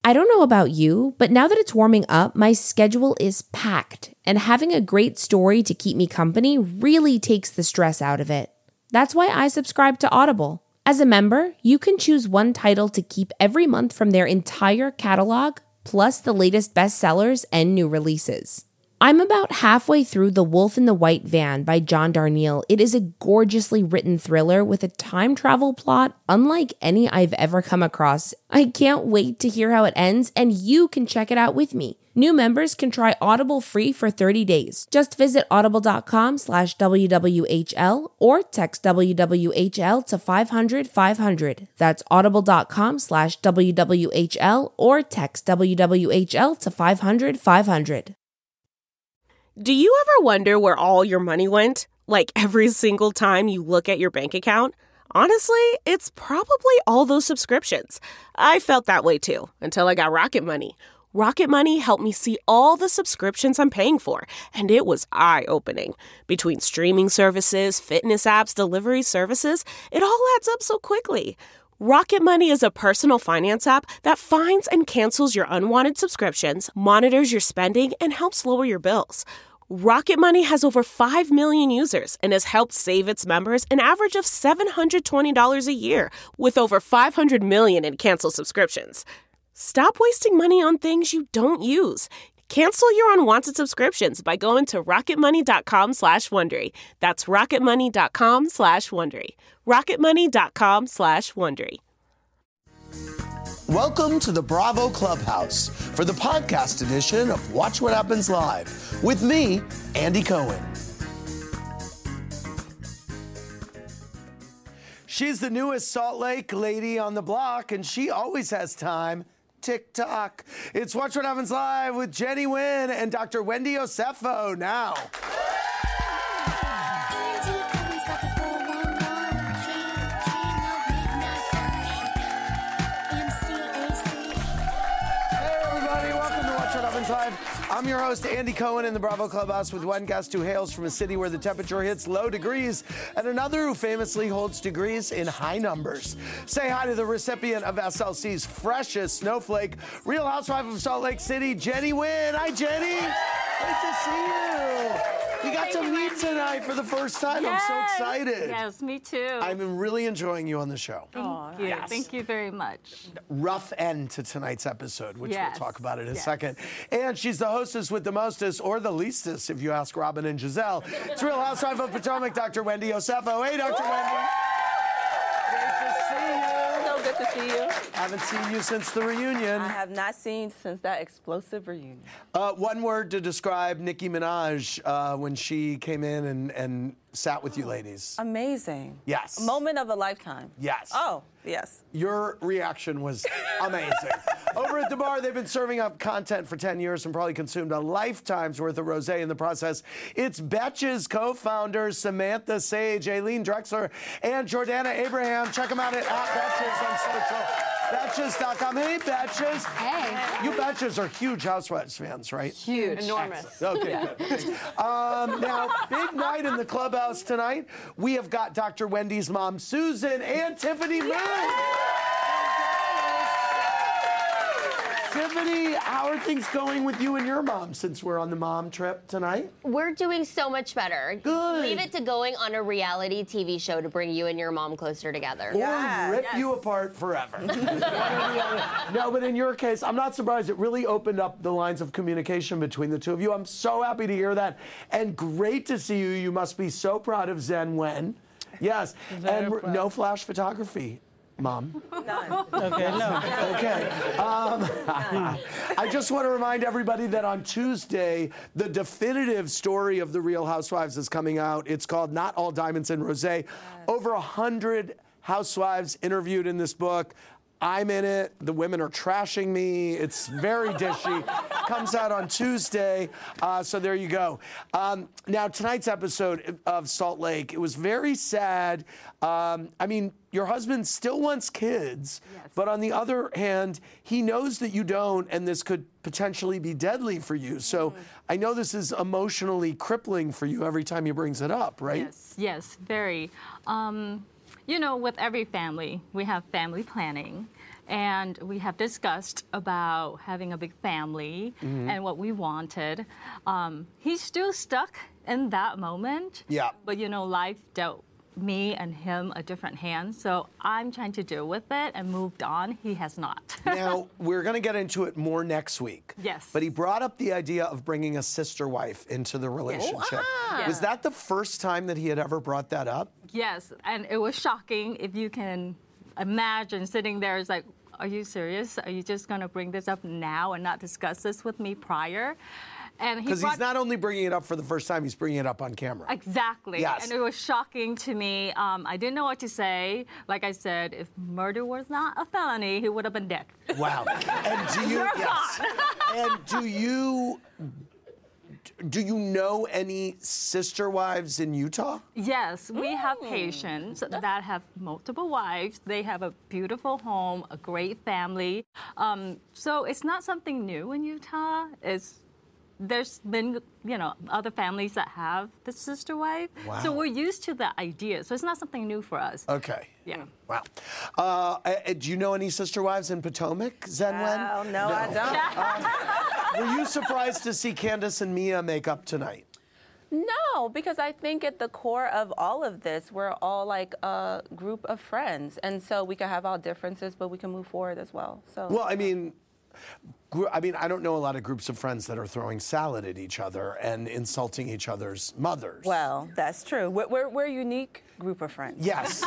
I don't know about you, but now that it's warming up, my schedule is packed, and having a great story to keep me company really takes the stress out of it. That's why I subscribe to Audible. As a member, you can choose one title to keep every month from their entire catalog, plus the latest bestsellers and new releases. I'm about halfway through The Wolf in the White Van by John Darnielle. It is a gorgeously written thriller with a time travel plot unlike any I've ever come across. I can't wait to hear how it ends, and you can check it out with me. New members can try Audible free for 30 days. Just visit audible.com/WWHL or text WWHL to 500-500. That's audible.com/WWHL or text WWHL to 500-500. Do you ever wonder where all your money went? Like every single time you look at your bank account? Honestly, it's probably all those subscriptions. I felt that way too, until I got Rocket Money. Rocket Money helped me see all the subscriptions I'm paying for, and it was eye-opening. Between streaming services, fitness apps, delivery services, it all adds up so quickly. Rocket Money is a personal finance app that finds and cancels your unwanted subscriptions, monitors your spending, and helps lower your bills. Rocket Money has over 5 million users and has helped save its members an average of $720 a year, with over 500 million in canceled subscriptions. Stop wasting money on things you don't use. Cancel your unwanted subscriptions by going to rocketmoney.com/Wondery. That's rocketmoney.com/Wondery. rocketmoney.com/Wondery. Welcome to the Bravo Clubhouse for the podcast edition of Watch What Happens Live with me, Andy Cohen. She's the newest Salt Lake lady on the block, and she always has time. TikTok. It's Watch What Happens Live with Jenny Nguyen and Dr. Wendy Osefo now. Live. I'm your host, Andy Cohen, in the Bravo Clubhouse with one guest who hails from a city where the temperature hits low degrees and another who famously holds degrees in high numbers. Say hi to the recipient of SLC's freshest snowflake, Real Housewife of Salt Lake City, Jenny Nguyen. Hi, Jenny. Great to see you. We got to meet tonight for the first time. Yes. I'm so excited. Yes, me too. I'm really enjoying you on the show. Thank you. Yes. Thank you very much. Rough end to tonight's episode, which we'll talk about in a second. And she's the hostess with the mostest, or the leastest, if you ask Robin and Giselle. It's Real Housewife of Potomac, Dr. Wendy Osefo. Hey, Dr. Wendy. Great to see you. So good to see you. Haven't seen you since the reunion. I have not seen since that explosive reunion. One word to describe Nicki Minaj when she came in and sat with you ladies. Amazing. Yes. A moment of a lifetime. Yes. Oh, yes. Your reaction was amazing. Over at the bar, they've been serving up content for 10 years and probably consumed a lifetime's worth of rosé in the process. It's Betches co-founders Samantha Sage, Aileen Drexler, and Jordana Abraham. Check them out at Betches on social. Betches.com. Hey, Betches. Hey. You Betches are huge Housewives fans, right? Huge. Enormous. Okay, good. Now, big night in the clubhouse tonight. We have got Dr. Wendy's mom, Susan, and Tiffany Moon. Tiffany, how are things going with you and your mom since we're on the mom trip tonight? We're doing so much better. Good. Leave it to going on a reality TV show to bring you and your mom closer together. Or rip you apart forever. No, but in your case, I'm not surprised. It really opened up the lines of communication between the two of you. I'm so happy to hear that. And great to see you. You must be so proud of Zen Nguyen. Yes. And no flash photography. Mom? None. Okay, no. Okay. I just want to remind everybody that on Tuesday, the definitive story of The Real Housewives is coming out. It's called Not All Diamonds in Rosé. Yes. Over 100 housewives interviewed in this book. I'm in it. The women are trashing me. It's very dishy. Comes out on Tuesday. So there you go. Now, tonight's episode of Salt Lake, it was very sad. I mean, your husband still wants kids, but on the other hand, he knows that you don't, and this could potentially be deadly for you. So I know this is emotionally crippling for you every time he brings it up, right? Yes, very. You know, with every family, we have family planning. And we have discussed about having a big family and what we wanted. He's still stuck in that moment. Yeah. But life dealt me and him a different hand. So I'm trying to deal with it and moved on. He has not. Now, we're going to get into it more next week. Yes. But he brought up the idea of bringing a sister wife into the relationship. Was that the first time that he had ever brought that up? Yes, and it was shocking. If you can imagine sitting there, it's like, are you serious? Are you just going to bring this up now and not discuss this with me prior? Because he's not only bringing it up for the first time, he's bringing it up on camera. Exactly. Yes. And it was shocking to me. I didn't know what to say. Like I said, if murder was not a felony, he would have been dead. Wow. And do you... And do you know any sister wives in Utah? Yes, we have patients that have multiple wives. They have a beautiful home, a great family. So it's not something new in Utah. There's been, other families that have the sister wife. Wow. So we're used to the idea. So it's not something new for us. Okay. Yeah. Wow. Do you know any sister wives in Potomac, Zen-Wen? No, I don't. Were you surprised to see Candace and Mia make up tonight? No, because I think at the core of all of this, we're all like a group of friends. And so we can have our differences, but we can move forward as well. So. Well, I mean, I don't know a lot of groups of friends that are throwing salad at each other and insulting each other's mothers. Well, that's true. We're a unique group of friends. Yes.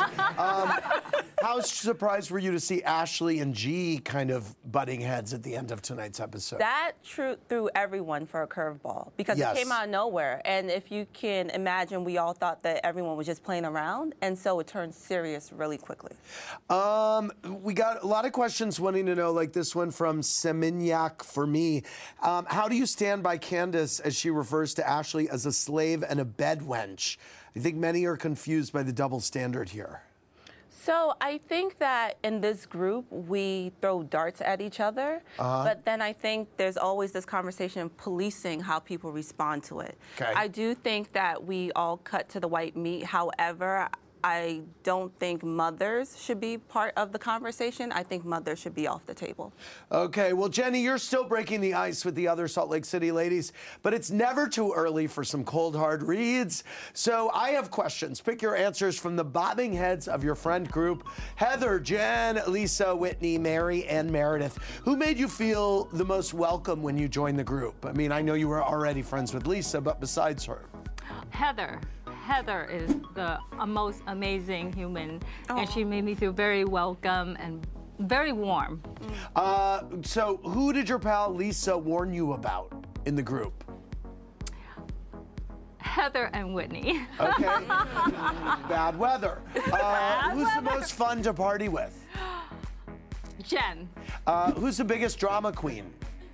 How surprised were you to see Ashley and G kind of butting heads at the end of tonight's episode? That threw everyone for a curveball because it came out of nowhere. And if you can imagine, we all thought that everyone was just playing around. And so it turned serious really quickly. We got a lot of questions wanting to know, like this one from Seminyak for me. How do you stand by Candace as she refers to Ashley as a slave and a bed wench? I think many are confused by the double standard here. So I think that in this group, we throw darts at each other. But then I think there's always this conversation of policing how people respond to it. Okay. I do think that we all cut to the white meat. However, I don't think mothers should be part of the conversation. I think mothers should be off the table. Okay, well, Jenny, you're still breaking the ice with the other Salt Lake City ladies, but it's never too early for some cold, hard reads. So I have questions. Pick your answers from the bobbing heads of your friend group. Heather, Jen, Lisa, Whitney, Mary, and Meredith. Who made you feel the most welcome when you joined the group? I mean, I know you were already friends with Lisa, but besides her. Heather is the most amazing human, and she made me feel very welcome and very warm. So who did your pal Lisa warn you about in the group? Heather and Whitney. Okay. Bad weather. Who's the most fun to party with? Jen. Who's the biggest drama queen?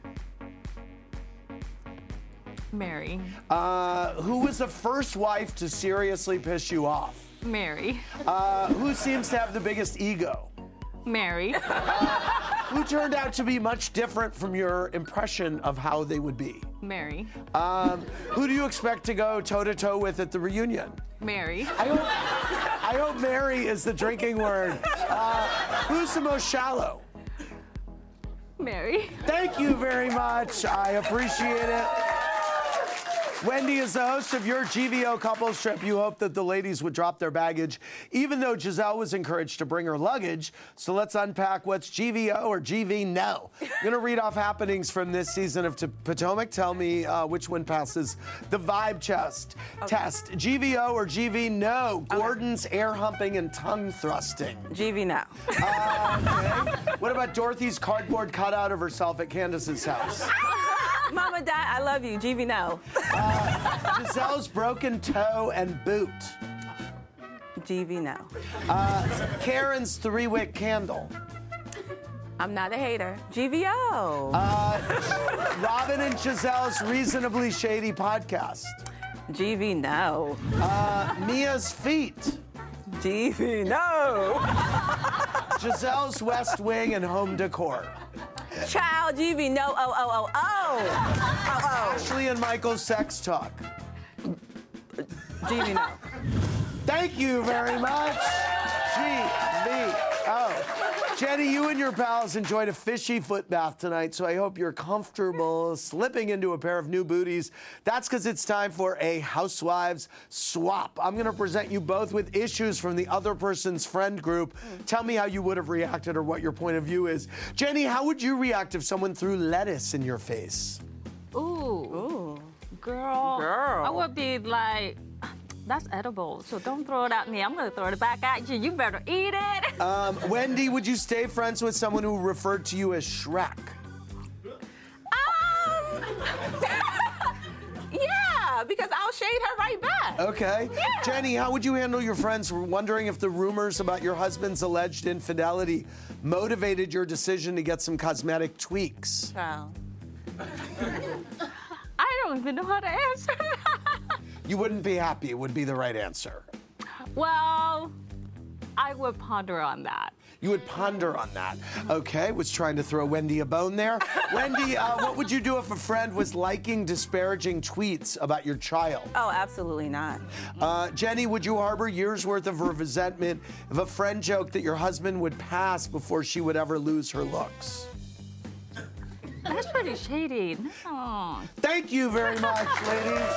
Mary. Who was the first wife to seriously piss you off? Mary. Who seems to have the biggest ego? Mary. Who turned out to be much different from your impression of how they would be? Mary. Who do you expect to go toe-to-toe with at the reunion? Mary. I hope Mary is the drinking word. Who's the most shallow? Mary. Thank you very much. I appreciate it. Wendy is the host of your GVO couples trip. You hope that the ladies would drop their baggage, even though Giselle was encouraged to bring her luggage. So let's unpack what's GVO or GV no. I'm going to read off happenings from this season of Potomac. Tell me which one passes the vibe test. GVO or GV no. Gordon's air humping and tongue thrusting. GV now. Okay. What about Dorothy's cardboard cutout of herself at Candace's house? Mama, Dad, I love you. GV now. Giselle's broken toe and boot. GV now. Karen's 3-wick candle. I'm not a hater. GVO. Robin and Giselle's reasonably shady podcast. GV no. Mia's feet. GV no. Giselle's West Wing and home decor. Child, GV no. Oh. Ashley and Michael's sex talk. GV no. Thank you very much. GVO. Jenny, you and your pals enjoyed a fishy foot bath tonight, so I hope you're comfortable slipping into a pair of new booties. That's because it's time for a Housewives swap. I'm going to present you both with issues from the other person's friend group. Tell me how you would have reacted or what your point of view is. Jenny, how would you react if someone threw lettuce in your face? Ooh. Girl. I would be like, that's edible, so don't throw it at me. I'm going to throw it back at you. You better eat it. Wendy, would you stay friends with someone who referred to you as Shrek? Yeah, because I'll shade her right back. Okay. Yeah. Jenny, how would you handle your friends wondering if the rumors about your husband's alleged infidelity motivated your decision to get some cosmetic tweaks? Wow. I don't even know how to answer that. You wouldn't be happy would be the right answer. Well, I would ponder on that. You would ponder on that. Okay, was trying to throw Wendy a bone there. Wendy, what would you do if a friend was liking disparaging tweets about your child? Oh, absolutely not. Jenny, would you harbor years' worth of resentment if a friend joked that your husband would pass before she would ever lose her looks? That's pretty shady. No. Thank you very much, ladies.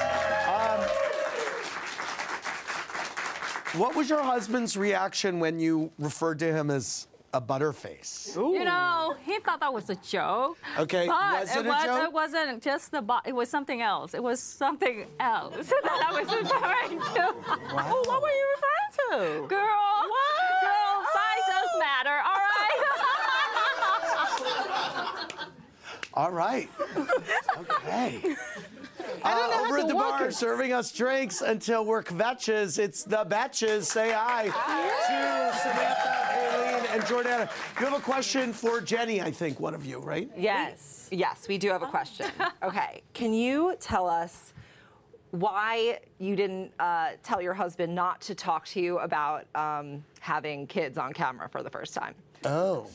What was your husband's reaction when you referred to him as a butterface? You know, he thought that was a joke. Okay, but was it a joke? It wasn't just it was something else. It was something else that I was referring to. Wow. Oh, what were you referring to? Girl. What? Girl, size does matter, all right? All right. Okay. Over at the bar, serving us drinks until we're kvetches. It's the Betches. Say hi to Samantha, Aileen, and Jordana. You have a question for Jenny, I think, one of you, right? Yes, we do have a question. Okay, can you tell us why you didn't tell your husband not to talk to you about having kids on camera for the first time? Oh.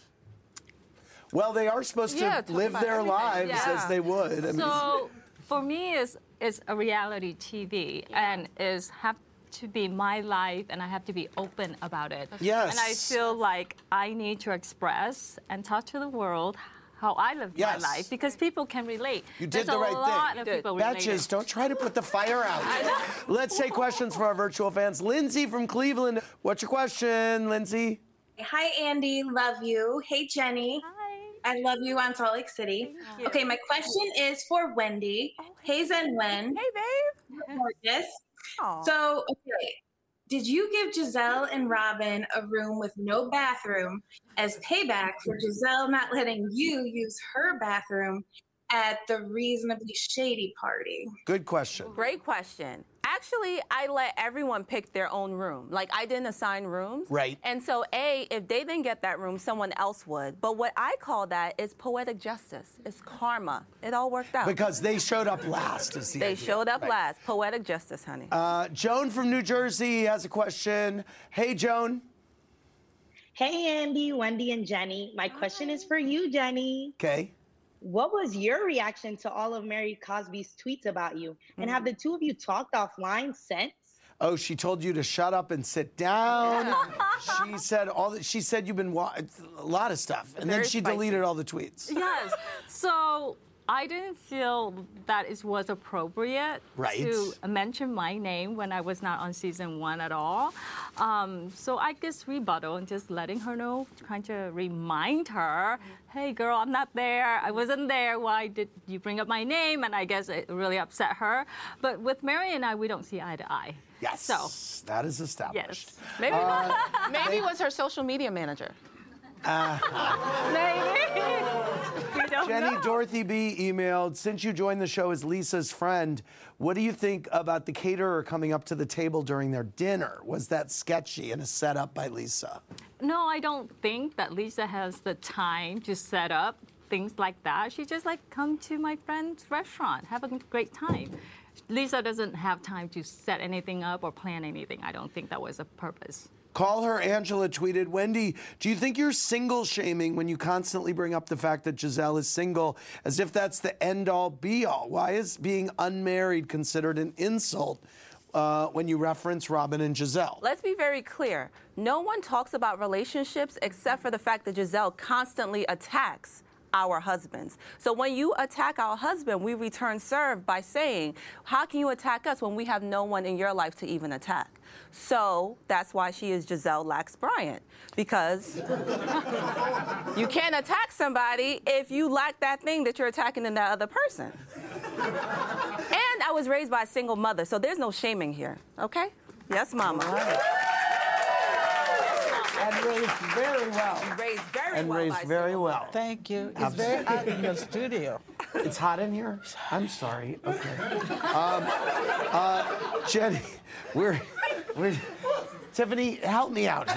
Well, they are supposed to live their lives as they would. I mean, So, for me, it's a reality TV, and have to be my life, and I have to be open about it. Yes. And I feel like I need to express and talk to the world how I live my life, because people can relate. You did There's the right a lot thing. of people relating. Betches, don't try to put the fire out. Let's take questions from our virtual fans. Lindsay from Cleveland. What's your question, Lindsay? Hi, Andy. Love you. Hey, Jenny. Hi. I love you on Salt Lake City. Okay, my question is for Wendy. Hey, Zen Wen. Hey, babe. Gorgeous. Aw. So, okay, did you give Giselle and Robin a room with no bathroom as payback for Giselle not letting you use her bathroom at the Reasonably Shady party? Good question. Great question. Actually, I let everyone pick their own room. Like, I didn't assign rooms. Right. And so, if they didn't get that room, someone else would. But what I call that is poetic justice. It's karma. It all worked out. Because they showed up last, is the They idea. showed up Right. last. Poetic justice, honey. Joan from New Jersey has a question. Hey, Joan. Hey, Andy, Wendy, and Jenny. My question is for you, Jenny. Okay. What was your reaction to all of Mary Cosby's tweets about you? And have the two of you talked offline since? Oh, she told you to shut up and sit down. She said she said you've been a lot of stuff, and then Very she spicy. deleted all the tweets. Yes. So I didn't feel that it was appropriate to mention my name when I was not on season 1 at all. So I guess rebuttal and just letting her know, trying to remind her, hey, girl, I'm not there. I wasn't there. Why did you bring up my name? And I guess it really upset her. But with Mary and I, we don't see eye to eye. Yes. So, that is established. yes. Maybe maybe it was her social media manager. Maybe. We don't Jenny know. Dorothy B. emailed, since you joined the show as Lisa's friend, what do you think about the caterer coming up to the table during their dinner? Was that sketchy and a setup by Lisa? No, I don't think that Lisa has the time to set up things like that. She just come to my friend's restaurant, have a great time. Lisa doesn't have time to set anything up or plan anything. I don't think that was a purpose. Call her. Angela tweeted, Wendy, do you think you're single shaming when you constantly bring up the fact that Giselle is single as if that's the end all be all? Why is being unmarried considered an insult? when you reference Robin and Giselle. Let's be very clear. No one talks about relationships except for the fact that Giselle constantly attacks our husbands. So when you attack our husband, we return serve by saying, how can you attack us when we have no one in your life to even attack? So that's why she is Giselle Lax Bryant, because you can't attack somebody if you lack that thing that you're attacking in that other person. And I was raised by a single mother, so there's no shaming here, okay? Yes, Mama. And raised very well. Raised very And well. raised very well. Thank you. It's very hot in your studio. It's hot in here? I'm sorry. Okay. Jenny, we're Tiffany, help me out.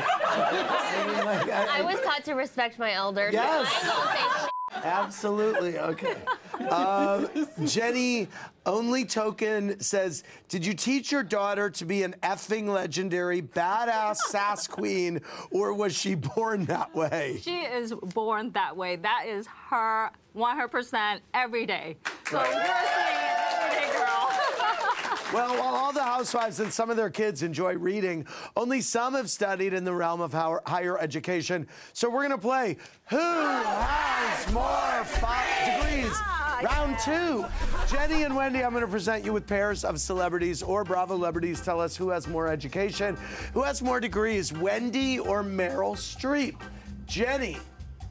I was taught to respect my elders. Yes. So I won't say shit. Absolutely. Okay. Jenny, Only Token says, did you teach your daughter to be an effing legendary badass sass queen, or was she born that way? She is born that way. That is her 100% every day. So you're saying every day, girl. Well, while all the housewives and some of their kids enjoy reading, only some have studied in the realm of higher education. So we're going to play Who Has More Degrees? Round 2. Jenny and Wendy, I'm going to present you with pairs of celebrities or Bravo celebrities. Tell us who has more education, who has more degrees, Wendy or Meryl Streep? Jenny.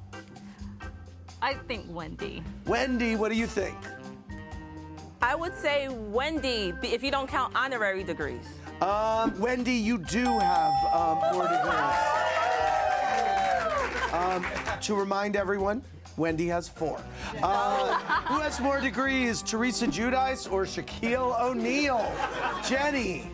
I think Wendy. Wendy, what do you think? I would say Wendy, if you don't count honorary degrees. Wendy, you do have more degrees. To remind everyone, Wendy has 4. Who has more degrees, Teresa Giudice or Shaquille O'Neal? Jenny.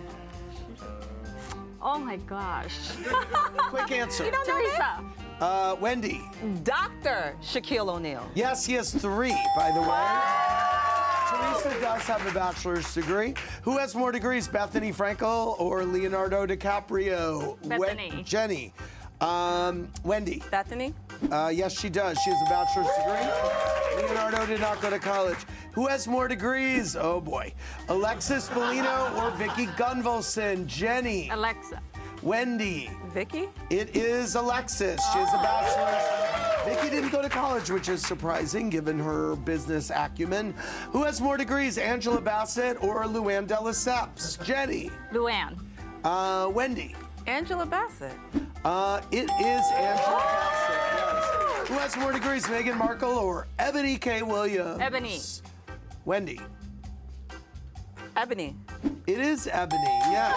Oh my gosh. Quick answer. You don't know Teresa. Wendy. Dr. Shaquille O'Neal. Yes, he has 3, by the way. Teresa does have a bachelor's degree. Who has more degrees, Bethany Frankel or Leonardo DiCaprio? Bethany. Jenny. Wendy. Bethany? Yes, she does. She has a bachelor's degree. Leonardo did not go to college. Who has more degrees? Oh, boy. Alexis Bellino or Vicky Gunvalson? Jenny. Alexa. Wendy. Vicky? It is Alexis. She has a bachelor's. Vicky didn't go to college, which is surprising given her business acumen. Who has more degrees, Angela Bassett or Luann de Lesseps? Jenny. Luann. Wendy. Angela Bassett. It is Angela Bassett, yes. Who has more degrees, Meghan Markle or Ebony K. Williams? Ebony. Wendy. Ebony. It is Ebony, yes.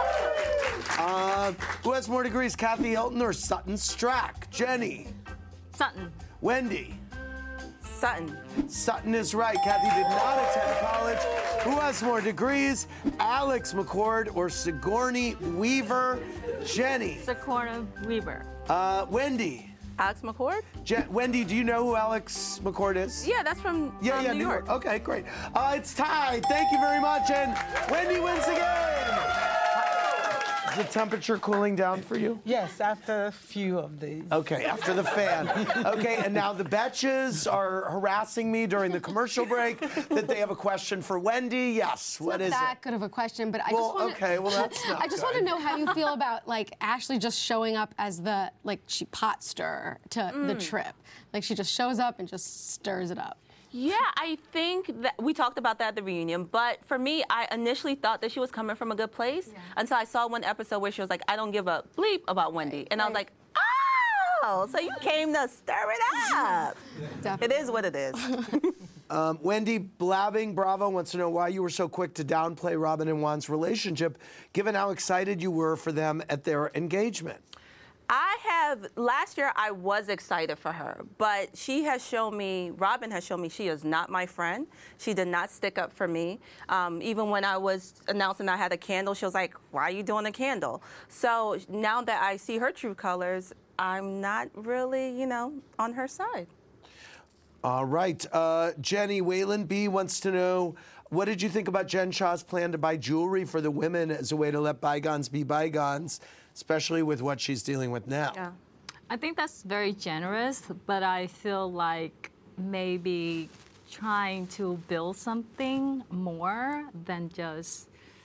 Who has more degrees, Kathy Hilton or Sutton Strack? Jenny. Sutton. Wendy. Sutton. Sutton is right. Kathy did not attend college. Who has more degrees, Alex McCord or Sigourney Weaver? Jenny. Sigourney Weaver. Wendy. Alex McCord? Wendy, do you know who Alex McCord is? Yeah, that's from New York. Okay, great. It's tied. Thank you very much, and Wendy wins again. Is the temperature cooling down for you? Yes, after a few of these. Okay, after the fan. Okay, and now the Betches are harassing me during the commercial break that they have a question for Wendy. Yes, what is it? Not that good of a question, but I Well, just want to. okay, well, that's not I just want to good. know how you feel about like Ashley just showing up as the she pot stirrer to the trip. Like she just shows up and just stirs it up. Yeah, I think that we talked about that at the reunion, but for me, I initially thought that she was coming from a good place until I saw one episode where she was like, I don't give a bleep about Wendy. And I was like, oh, so you came to stir it up. It is what it is. Wendy Blabbing, Bravo, wants to know why you were so quick to downplay Robin and Juan's relationship, given how excited you were for them at their engagement. Last year I was excited for her, but Robin has shown me she is not my friend. She did not stick up for me. Even when I was announcing I had a candle, she was like, why are you doing a candle? So now that I see her true colors, I'm not really, on her side. All right. Jenny, Waylon B wants to know, what did you think about Jen Shah's plan to buy jewelry for the women as a way to let bygones be bygones, especially with what she's dealing with now? Yeah. I think that's very generous, but I feel like maybe trying to build something more than just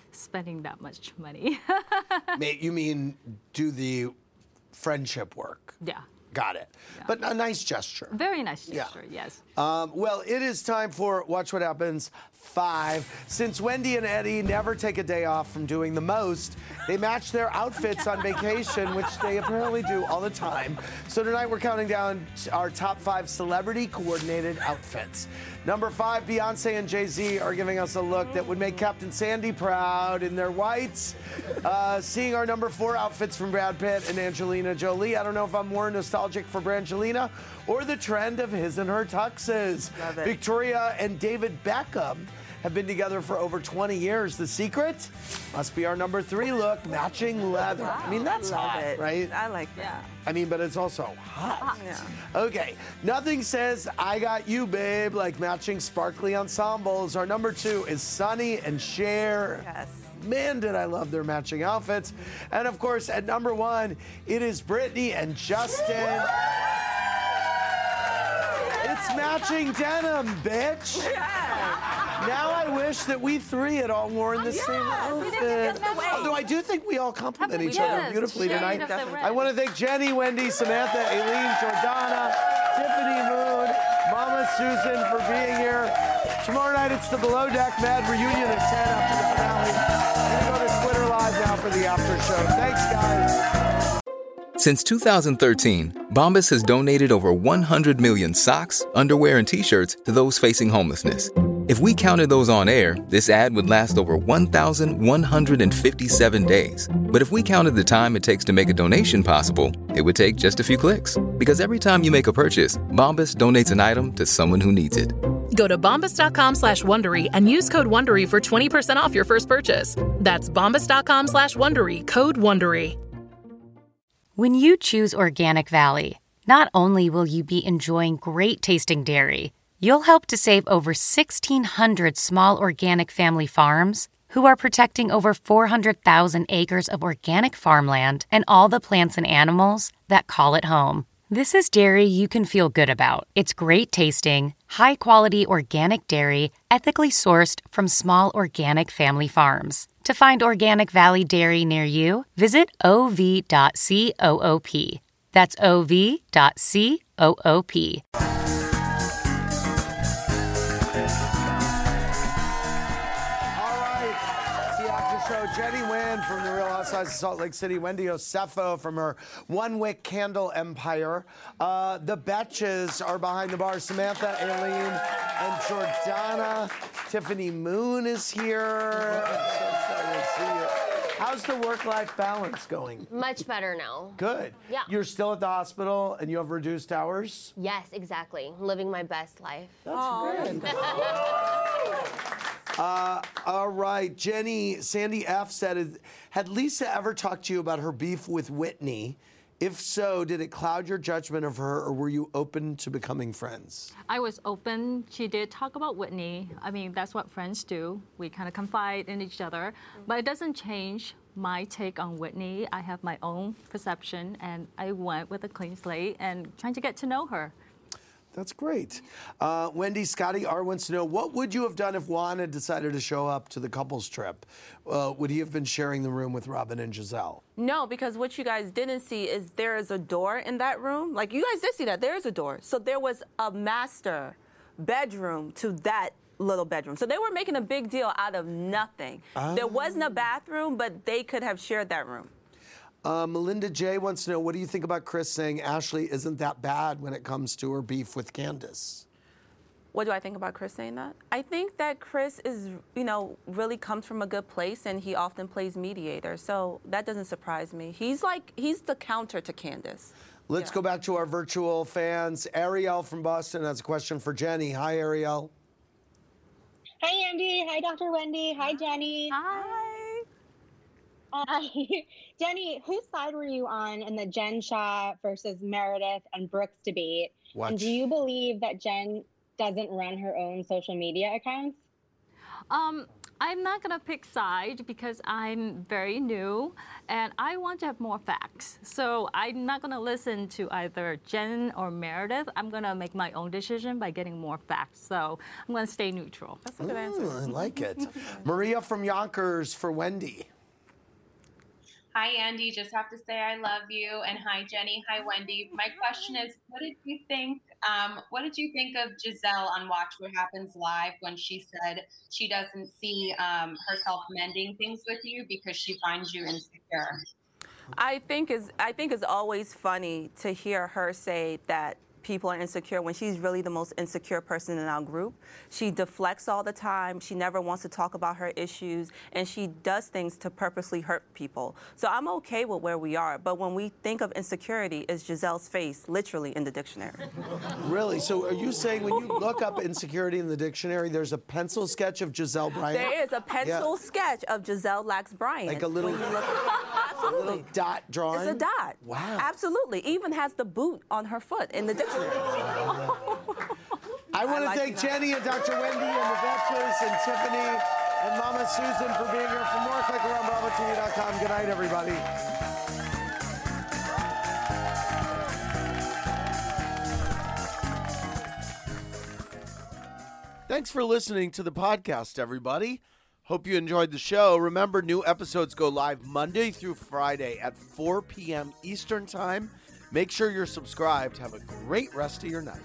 spending that much money. You mean do the friendship work? Yeah. Got it. But a nice gesture. Very nice gesture, yes. Well, it is time for Watch What Happens 5. Since Wendy and Eddie never take a day off from doing the most, they match their outfits on vacation, which they apparently do all the time. So tonight we're counting down our top 5 celebrity coordinated outfits. Number 5, Beyonce and Jay-Z are giving us a look that would make Captain Sandy proud in their whites. Seeing our number 4 outfits from Brad Pitt and Angelina Jolie. I don't know if I'm more nostalgic for Brangelina or the trend of his and her tuxes. Love it. Victoria and David Beckham have been together for over 20 years. The secret must be our number 3 look, matching leather. Wow. I mean, that's Love hot, it. right? I like that. I mean, but it's also hot. Yeah. Okay, nothing says I got you, babe, like matching sparkly ensembles. Our number 2 is Sonny and Cher. Yes. Man, did I love their matching outfits. And of course, at number 1, it is Britney and Justin. It's matching denim, bitch. Now I wish that we 3 had all worn the same outfit. Although I do think we all complement each other beautifully tonight. I want to thank Jenny, Wendy, Samantha, Aileen, Jordana, Tiffany Moon, Mama Susan for being here. Tomorrow night it's the Below Deck Mad reunion at 10 after the finale. I'm going to go to Twitter Live now for the after show. Thanks, guys. Since 2013, Bombas has donated over 100 million socks, underwear, and T-shirts to those facing homelessness. If we counted those on air, this ad would last over 1,157 days. But if we counted the time it takes to make a donation possible, it would take just a few clicks. Because every time you make a purchase, Bombas donates an item to someone who needs it. Go to bombas.com/Wondery and use code Wondery for 20% off your first purchase. That's bombas.com/Wondery, code Wondery. When you choose Organic Valley, not only will you be enjoying great tasting dairy, you'll help to save over 1,600 small organic family farms who are protecting over 400,000 acres of organic farmland and all the plants and animals that call it home. This is dairy you can feel good about. It's great tasting, high-quality organic dairy, ethically sourced from small organic family farms. To find Organic Valley Dairy near you, visit ov.coop. That's ov.coop. Jenny Wynn from The Real Housewives of Salt Lake City, Wendy Osefo from her One Wick Candle empire. The Betches are behind the bar. Samantha, Aileen, and Jordana. Tiffany Moon is here. I'm so excited to see you. How's the work-life balance going? Much better now. Good. Yeah. You're still at the hospital and you have reduced hours? Yes, exactly. Living my best life. That's good. All right, Jenny, Sandy F. said, had Lisa ever talked to you about her beef with Whitney? If so, did it cloud your judgment of her, or were you open to becoming friends? I was open. She did talk about Whitney. I mean, that's what friends do. We kind of confide in each other. But it doesn't change my take on Whitney. I have my own perception, and I went with a clean slate and trying to get to know her. That's great. Wendy, Scotty R. wants to know, what would you have done if Juan had decided to show up to the couples trip? Would he have been sharing the room with Robin and Giselle? No, because what you guys didn't see is there is a door in that room. Like, you guys did see that. There is a door. So there was a master bedroom to that little bedroom. So they were making a big deal out of nothing. There wasn't a bathroom, but they could have shared that room. Melinda J. wants to know, what do you think about Chris saying Ashley isn't that bad when it comes to her beef with Candace? What do I think about Chris saying that? I think that Chris is, really comes from a good place, and he often plays mediator. So that doesn't surprise me. He's the counter to Candace. Let's go back to our virtual fans. Ariel from Boston has a question for Jenny. Hi, Ariel. Hi, Andy. Hi, Dr. Wendy. Hi, Jenny. Hi. Jenny, whose side were you on in the Jen Shah versus Meredith and Brooks debate? Watch. And do you believe that Jen doesn't run her own social media accounts? I'm not going to pick side because I'm very new and I want to have more facts. So I'm not going to listen to either Jen or Meredith. I'm going to make my own decision by getting more facts. So I'm going to stay neutral. That's a good answer. I like it. Maria from Yonkers for Wendy. Hi, Andy. Just have to say I love you. And hi, Jenny. Hi, Wendy. My question is, what did you think of Giselle on Watch What Happens Live when she said she doesn't see herself mending things with you because she finds you insecure? I think it's always funny to hear her say that people are insecure when she's really the most insecure person in our group. She deflects all the time. She never wants to talk about her issues, and she does things to purposely hurt people. So I'm okay with where we are, but when we think of insecurity, it's Giselle's face literally in the dictionary. Really? So are you saying when you look up insecurity in the dictionary, there's a pencil sketch of Giselle Bryant? There is a pencil sketch of Giselle Lax Bryant. Like a little, absolutely. little dot drawing? It's a dot. Wow. Absolutely. Even has the boot on her foot in the dictionary. I want to thank Jenny and Dr. Wendy and the Duchess and Tiffany and Mama Susan for being here. For more, click around BravoTV.com. Good night, everybody. Thanks for listening to the podcast, everybody. Hope you enjoyed the show. Remember, new episodes go live Monday through Friday at 4 p.m. Eastern Time. Make sure you're subscribed. Have a great rest of your night.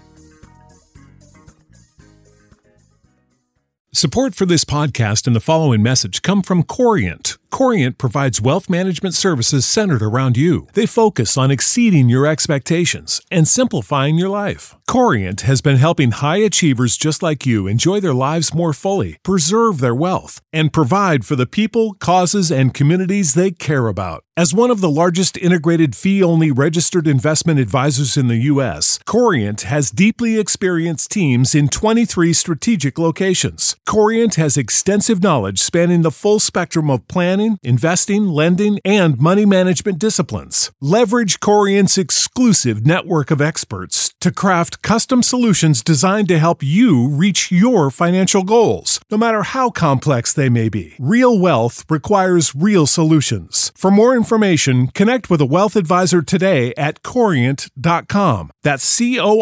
Support for this podcast and the following message come from Corient. Corient provides wealth management services centered around you. They focus on exceeding your expectations and simplifying your life. Corient has been helping high achievers just like you enjoy their lives more fully, preserve their wealth, and provide for the people, causes, and communities they care about. As one of the largest integrated fee-only registered investment advisors in the U.S., Corient has deeply experienced teams in 23 strategic locations. Corient has extensive knowledge spanning the full spectrum of planning, investing, lending, and money management disciplines. Leverage Corient's exclusive network of experts to craft custom solutions designed to help you reach your financial goals, no matter how complex they may be. Real wealth requires real solutions. For more information, connect with a wealth advisor today at Corient.com. That's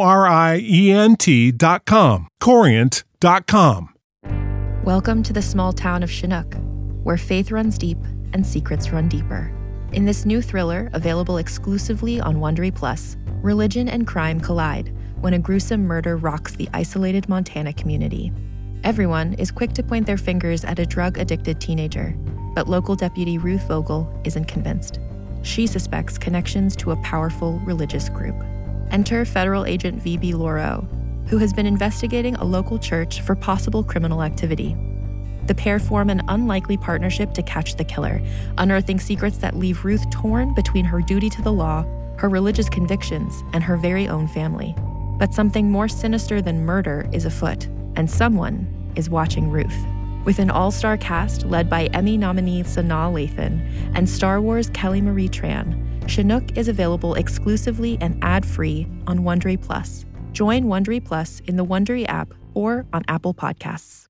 Corient.com. Corient.com. Welcome to the small town of Chinook, where faith runs deep and secrets run deeper. In this new thriller, available exclusively on Wondery Plus, religion and crime collide when a gruesome murder rocks the isolated Montana community. Everyone is quick to point their fingers at a drug-addicted teenager, but local deputy Ruth Vogel isn't convinced. She suspects connections to a powerful religious group. Enter federal agent V.B. Laureau, who has been investigating a local church for possible criminal activity. The pair form an unlikely partnership to catch the killer, unearthing secrets that leave Ruth torn between her duty to the law, her religious convictions, and her very own family. But something more sinister than murder is afoot, and someone is watching Ruth. With an all-star cast led by Emmy nominee Sanaa Lathan and Star Wars Kelly Marie Tran, Chinook is available exclusively and ad-free on Wondery Plus. Join Wondery Plus in the Wondery app or on Apple Podcasts.